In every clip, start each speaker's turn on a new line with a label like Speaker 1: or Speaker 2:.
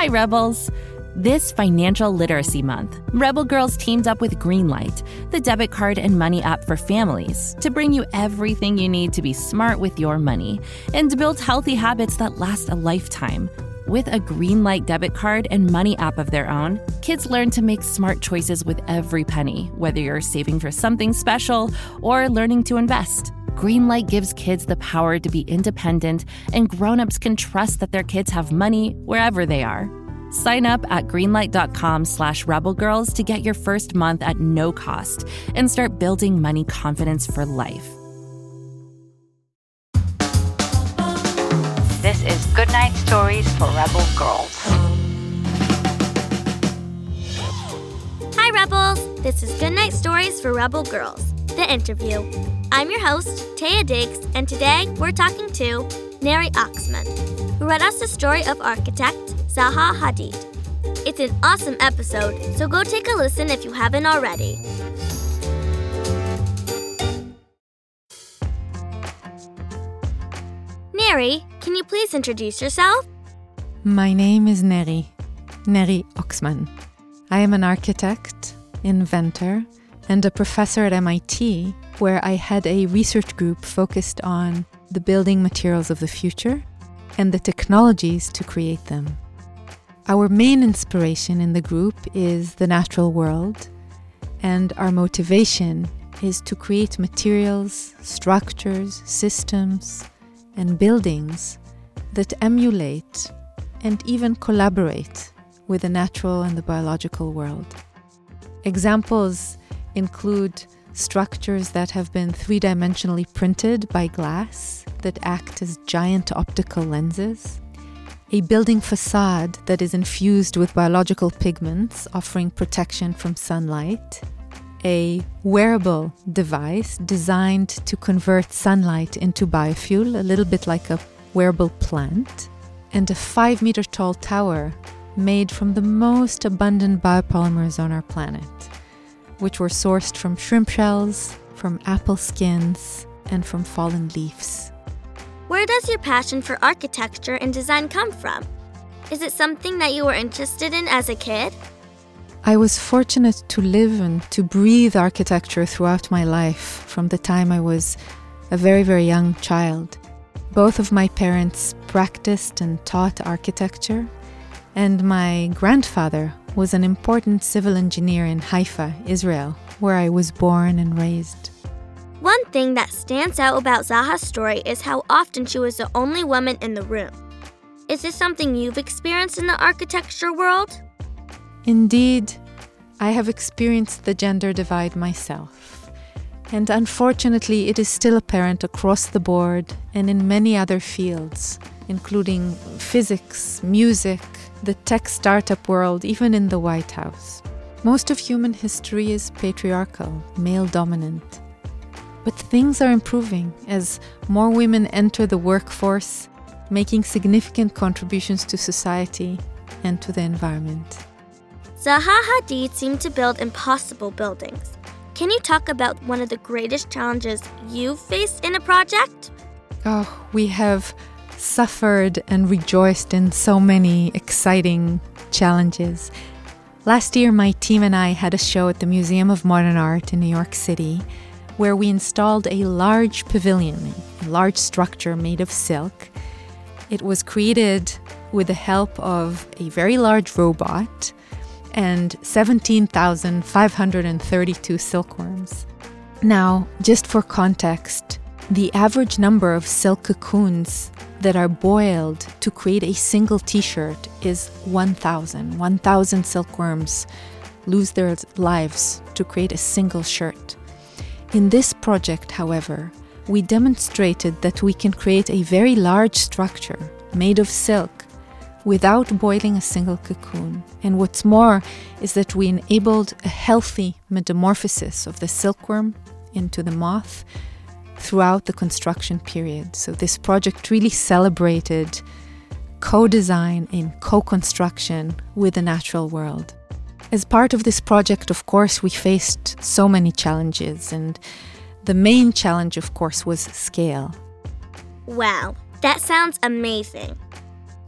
Speaker 1: Hi, Rebels. This Financial Literacy Month, Rebel Girls teamed up with Greenlight, the debit card and money app for families, to bring you everything you need to be smart with your money and to build healthy habits that last a lifetime. With a Greenlight debit card and money app of their own, kids learn to make smart choices with every penny, whether you're saving for something special or learning to invest. Greenlight gives kids the power to be independent, and grown-ups can trust that their kids have money wherever they are. Sign up at greenlight.com/rebelgirls to get your first month at no cost and start building money confidence for life.
Speaker 2: This is Goodnight Stories for Rebel Girls.
Speaker 3: Hi, Rebels! This is Goodnight Stories for Rebel Girls, the interview. I'm your host, Taya Diggs, and today we're talking to Neri Oxman, who read us the story of architect Zaha Hadid. It's an awesome episode, so go take a listen if you haven't already. Neri, can you please introduce yourself?
Speaker 4: My name is Neri Oxman. I am an architect, inventor, and a professor at MIT, where I had a research group focused on the building materials of the future and the technologies to create them. Our main inspiration in the group is the natural world, and our motivation is to create materials, structures, systems, and buildings that emulate and even collaborate with the natural and the biological world. Examples include structures that have been three-dimensionally printed by glass that act as giant optical lenses, a building facade that is infused with biological pigments offering protection from sunlight, a wearable device designed to convert sunlight into biofuel, a little bit like a wearable plant, and a 5-meter-tall tower made from the most abundant biopolymers on our planet, which were sourced from shrimp shells, from apple skins, and from fallen leaves.
Speaker 3: Where does your passion for architecture and design come from? Is it something that you were interested in as a kid?
Speaker 4: I was fortunate to live and to breathe architecture throughout my life from the time I was a very, very young child. Both of my parents practiced and taught architecture, and my grandfather was an important civil engineer in Haifa, Israel, where I was born and raised.
Speaker 3: One thing that stands out about Zaha's story is how often she was the only woman in the room. Is this something you've experienced in the architecture world?
Speaker 4: Indeed, I have experienced the gender divide myself. And unfortunately, it is still apparent across the board and in many other fields, including physics, music, the tech startup world, even in the White House. Most of human history is patriarchal, male-dominant. But things are improving as more women enter the workforce, making significant contributions to society and to the environment.
Speaker 3: Zaha Hadid seemed to build impossible buildings. Can you talk about one of the greatest challenges you've faced in a project?
Speaker 4: Oh, we have suffered and rejoiced in so many exciting challenges. Last year, my team and I had a show at the Museum of Modern Art in New York City, where we installed a large pavilion, a large structure made of silk. It was created with the help of a very large robot and 17,532 silkworms. Now, just for context, the average number of silk cocoons that are boiled to create a single t-shirt is 1,000. 1,000 silkworms lose their lives to create a single shirt. In this project, however, we demonstrated that we can create a very large structure made of silk without boiling a single cocoon. And what's more is that we enabled a healthy metamorphosis of the silkworm into the moth throughout the construction period. So this project really celebrated co-design and co-construction with the natural world. As part of this project, of course, we faced so many challenges, and the main challenge, of course, was scale.
Speaker 3: Wow, that sounds amazing.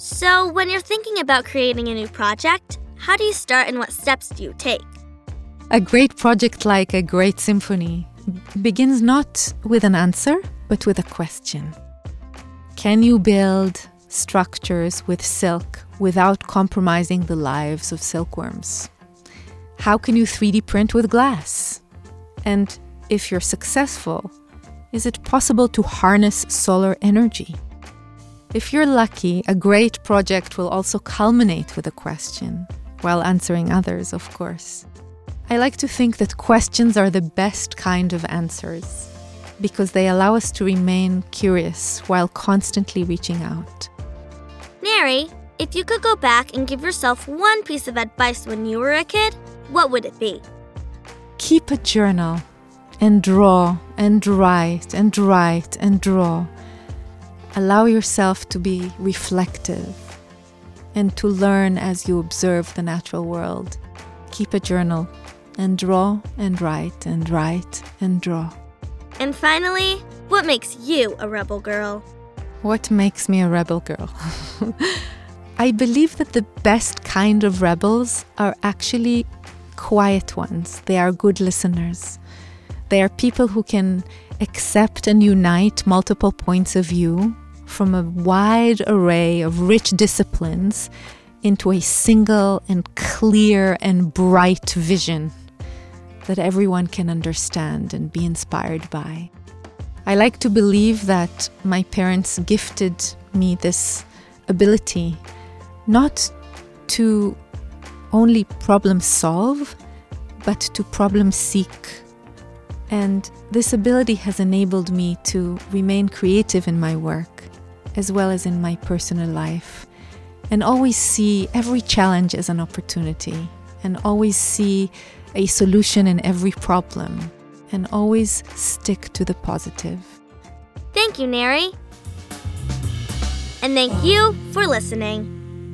Speaker 3: So, when you're thinking about creating a new project, how do you start and what steps do you take?
Speaker 4: A great project, like a great symphony, begins not with an answer, but with a question. Can you build structures with silk without compromising the lives of silkworms? How can you 3D print with glass? And if you're successful, is it possible to harness solar energy? If you're lucky, a great project will also culminate with a question, while answering others, of course. I like to think that questions are the best kind of answers, because they allow us to remain curious while constantly reaching out.
Speaker 3: Neri, if you could go back and give yourself one piece of advice when you were a kid, what would it be?
Speaker 4: Keep a journal and draw and write and write and draw. Allow yourself to be reflective and to learn as you observe the natural world. Keep a journal and draw and write and write and draw.
Speaker 3: And finally, what makes you a rebel girl?
Speaker 4: What makes me a rebel girl? I believe that the best kind of rebels are actually quiet ones. They are good listeners. They are people who can accept and unite multiple points of view from a wide array of rich disciplines into a single and clear and bright vision that everyone can understand and be inspired by. I like to believe that my parents gifted me this ability not to only problem solve, but to problem seek. And this ability has enabled me to remain creative in my work, as well as in my personal life, and always see every challenge as an opportunity, and always see a solution in every problem, and always stick to the positive.
Speaker 3: Thank you, Neri. And thank you for listening.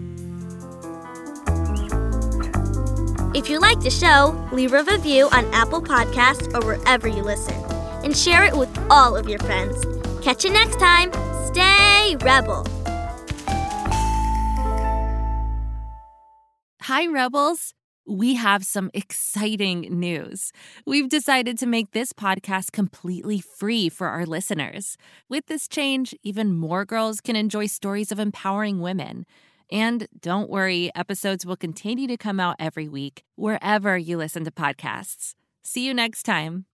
Speaker 3: If you like the show, leave a review on Apple Podcasts or wherever you listen, and share it with all of your friends. Catch you next time. Stay rebel.
Speaker 1: Hi, Rebels. We have some exciting news. We've decided to make this podcast completely free for our listeners. With this change, even more girls can enjoy stories of empowering women. And don't worry, episodes will continue to come out every week, wherever you listen to podcasts. See you next time.